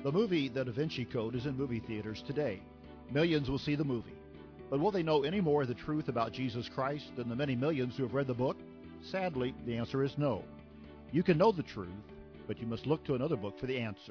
The movie The Da Vinci Code is in movie theaters today. Millions will see the movie. But will they know any more of the truth about Jesus Christ than the many millions who have read the book? Sadly, the answer is no. You can know the truth, but you must look to another book for the answer.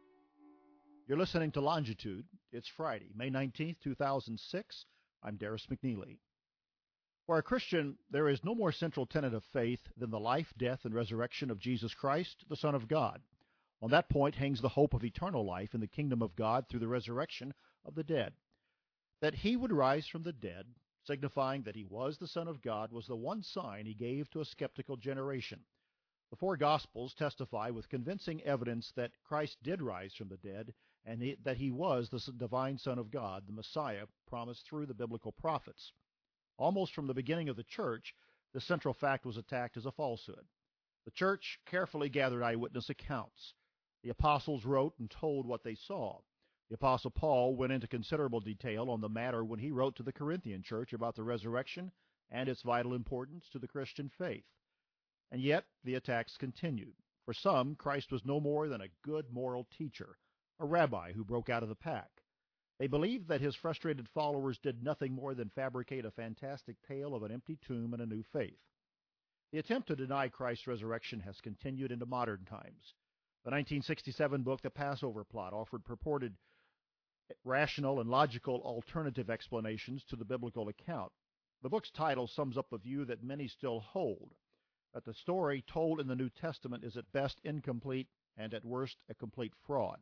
You're listening to Longitude. It's Friday, May 19th, 2006. I'm Darris McNeely. For a Christian, there is no more central tenet of faith than the life, death, and resurrection of Jesus Christ, the Son of God. On that point hangs the hope of eternal life in the kingdom of God through the resurrection of the dead. That he would rise from the dead, signifying that he was the Son of God, was the one sign he gave to a skeptical generation. The four Gospels testify with convincing evidence that Christ did rise from the dead and that he was the divine Son of God, the Messiah, promised through the biblical prophets. Almost from the beginning of the church, the central fact was attacked as a falsehood. The church carefully gathered eyewitness accounts. The apostles wrote and told what they saw. The apostle Paul went into considerable detail on the matter when he wrote to the Corinthian church about the resurrection and its vital importance to the Christian faith. And yet, the attacks continued. For some, Christ was no more than a good moral teacher, a rabbi who broke out of the pack. They believed that his frustrated followers did nothing more than fabricate a fantastic tale of an empty tomb and a new faith. The attempt to deny Christ's resurrection has continued into modern times. The 1967 book, The Passover Plot, offered purported rational and logical alternative explanations to the biblical account. The book's title sums up a view that many still hold, that the story told in the New Testament is at best incomplete and at worst a complete fraud.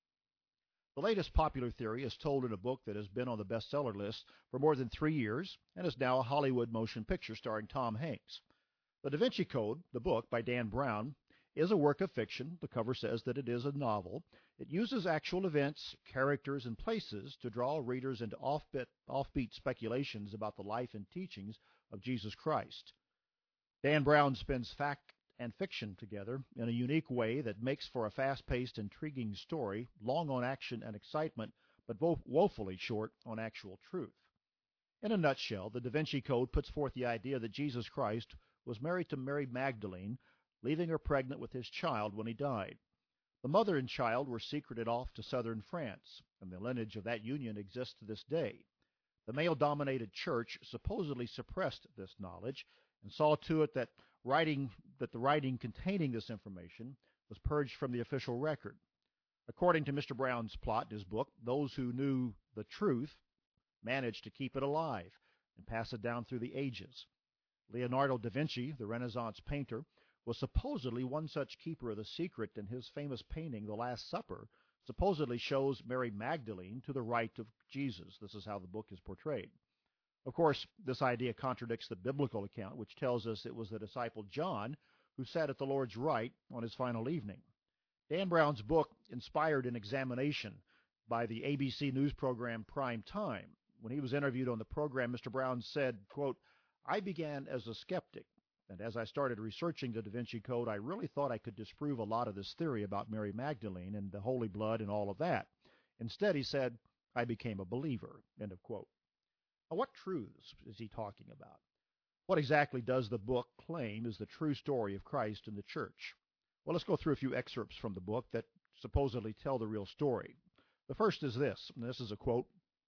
The latest popular theory is told in a book that has been on the bestseller list for more than 3 years and is now a Hollywood motion picture starring Tom Hanks. The Da Vinci Code, the book by Dan Brown, is a work of fiction. The cover says that it is a novel. It uses actual events, characters, and places to draw readers into offbeat speculations about the life and teachings of Jesus Christ. Dan Brown spins fact and fiction together in a unique way that makes for a fast-paced, intriguing story, long on action and excitement, but woefully short on actual truth. In a nutshell, the Da Vinci Code puts forth the idea that Jesus Christ was married to Mary Magdalene, leaving her pregnant with his child when he died. The mother and child were secreted off to southern France, and the lineage of that union exists to this day. The male-dominated church supposedly suppressed this knowledge and saw to it that the writing containing this information was purged from the official record. According to Mr. Brown's plot in his book, those who knew the truth managed to keep it alive and pass it down through the ages. Leonardo da Vinci, the Renaissance painter, was supposedly one such keeper of the secret, and his famous painting, The Last Supper, supposedly shows Mary Magdalene to the right of Jesus. This is how the book is portrayed. Of course, this idea contradicts the biblical account, which tells us it was the disciple John who sat at the Lord's right on his final evening. Dan Brown's book inspired an examination by the ABC news program Prime Time. When he was interviewed on the program, Mr. Brown said, quote, "I began as a skeptic, and as I started researching the Da Vinci Code, I really thought I could disprove a lot of this theory about Mary Magdalene and the Holy Blood and all of that. Instead," he said, "I became a believer," end of quote. Now, what truths is he talking about? What exactly does the book claim is the true story of Christ and the church? Well, let's go through a few excerpts from the book that supposedly tell the real story. The first is this, and this is a quote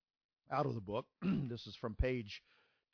out of the book. This is from page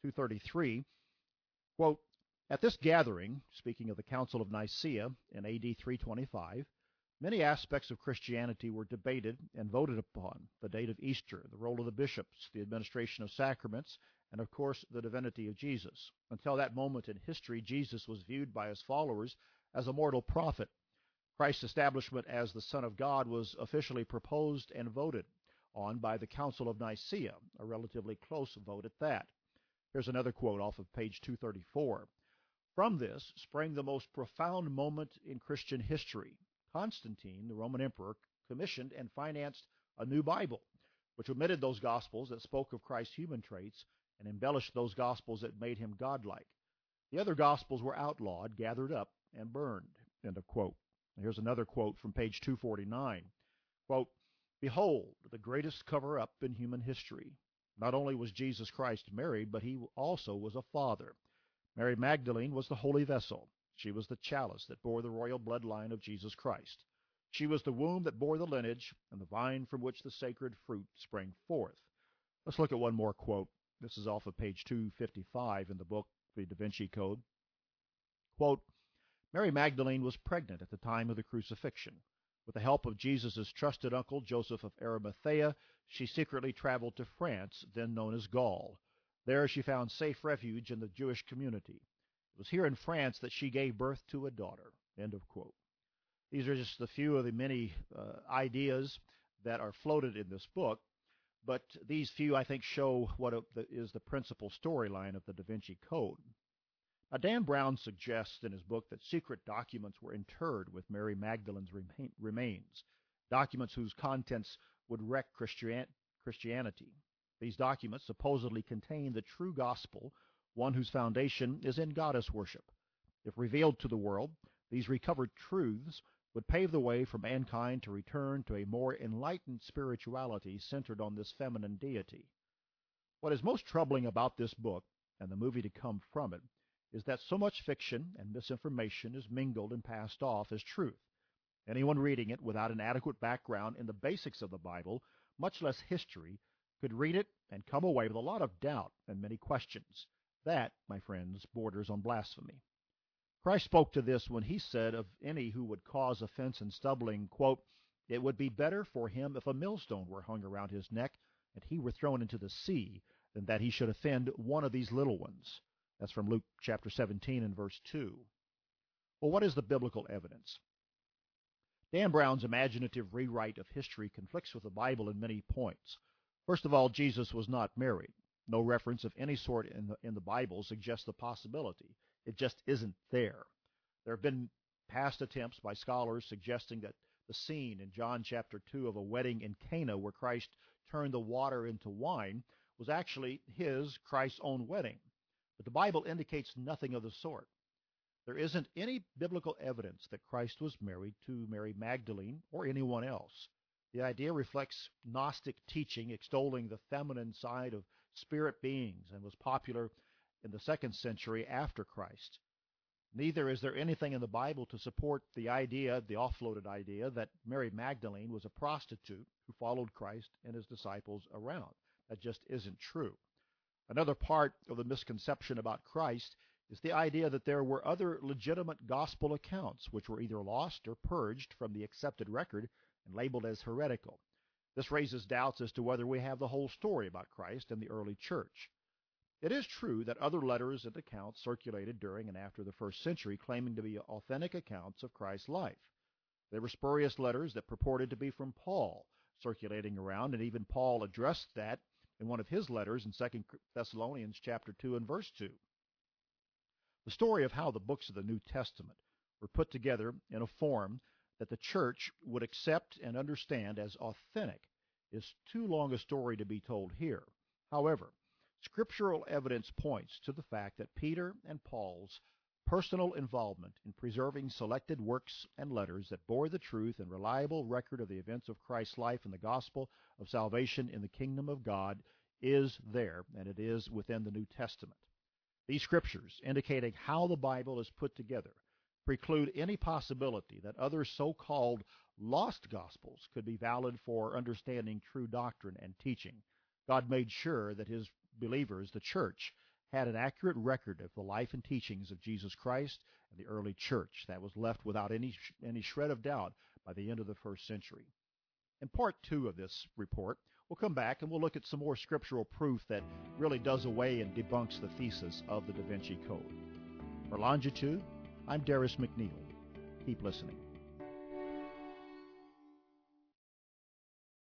233. Quote, "At this gathering," speaking of the Council of Nicaea in AD 325, "many aspects of Christianity were debated and voted upon: the date of Easter, the role of the bishops, the administration of sacraments, and of course the divinity of Jesus. Until that moment in history, Jesus was viewed by his followers as a mortal prophet. Christ's establishment as the Son of God was officially proposed and voted on by the Council of Nicaea, a relatively close vote at that." Here's another quote off of page 234. "From this sprang the most profound moment in Christian history. Constantine, the Roman emperor, commissioned and financed a new Bible, which omitted those Gospels that spoke of Christ's human traits and embellished those Gospels that made him godlike. The other Gospels were outlawed, gathered up, and burned." End of quote. Here's another quote from page 249. Quote, "Behold, the greatest cover-up in human history. Not only was Jesus Christ married, but he also was a father. Mary Magdalene was the holy vessel. She was the chalice that bore the royal bloodline of Jesus Christ. She was the womb that bore the lineage and the vine from which the sacred fruit sprang forth. Let's look at one more quote. This is off of page 255 in the book, The Da Vinci Code. Quote, Mary Magdalene was pregnant at the time of the crucifixion. With the help of Jesus' trusted uncle, Joseph of Arimathea, she secretly traveled to France, then known as Gaul. There she found safe refuge in the Jewish community. It was here in France that she gave birth to a daughter. End of quote. These are just a few of the many ideas that are floated in this book, but these few, I think, show what is the principal storyline of the Da Vinci Code. Now, Dan Brown suggests in his book that secret documents were interred with Mary Magdalene's remains, documents whose contents would wreck Christianity. These documents supposedly contain the true gospel, one whose foundation is in goddess worship. If revealed to the world, these recovered truths would pave the way for mankind to return to a more enlightened spirituality centered on this feminine deity. What is most troubling about this book, and the movie to come from it, is that so much fiction and misinformation is mingled and passed off as truth. Anyone reading it without an adequate background in the basics of the Bible, much less history, could read it and come away with a lot of doubt and many questions. That, my friends, borders on blasphemy. Christ spoke to this when he said of any who would cause offense and stumbling, quote, It would be better for him if a millstone were hung around his neck and he were thrown into the sea than that he should offend one of these little ones. That's from Luke chapter 17 and verse 2. Well, what is the biblical evidence? Dan Brown's imaginative rewrite of history conflicts with the Bible in many points. First of all, Jesus was not married. No reference of any sort in the Bible suggests the possibility. It just isn't there. There have been past attempts by scholars suggesting that the scene in John chapter 2 of a wedding in Cana where Christ turned the water into wine was actually Christ's own wedding. But the Bible indicates nothing of the sort. There isn't any biblical evidence that Christ was married to Mary Magdalene or anyone else. The idea reflects Gnostic teaching extolling the feminine side of spirit beings and was popular in the 2nd century after Christ. Neither is there anything in the Bible to support the offloaded idea, that Mary Magdalene was a prostitute who followed Christ and his disciples around. That just isn't true. Another part of the misconception about Christ is the idea that there were other legitimate gospel accounts which were either lost or purged from the accepted record and labeled as heretical. This raises doubts as to whether we have the whole story about Christ in the early church. It is true that other letters and accounts circulated during and after the 1st century claiming to be authentic accounts of Christ's life. There were spurious letters that purported to be from Paul circulating around, and even Paul addressed that in one of his letters in 2 Thessalonians chapter 2 and verse 2. The story of how the books of the New Testament were put together in a form that the church would accept and understand as authentic is too long a story to be told here. However, scriptural evidence points to the fact that Peter and Paul's personal involvement in preserving selected works and letters that bore the truth and reliable record of the events of Christ's life and the gospel of salvation in the kingdom of God is there, and it is within the New Testament. These scriptures, indicating how the Bible is put together, preclude any possibility that other so-called lost gospels could be valid for understanding true doctrine and teaching. God made sure that his believers, the church, had an accurate record of the life and teachings of Jesus Christ and the early church. That was left without any shred of doubt by the end of the 1st century. In part 2 of this report, we'll come back and we'll look at some more scriptural proof that really does away and debunks the thesis of the Da Vinci Code. For Longitude, I'm Darius McNeil. Keep listening.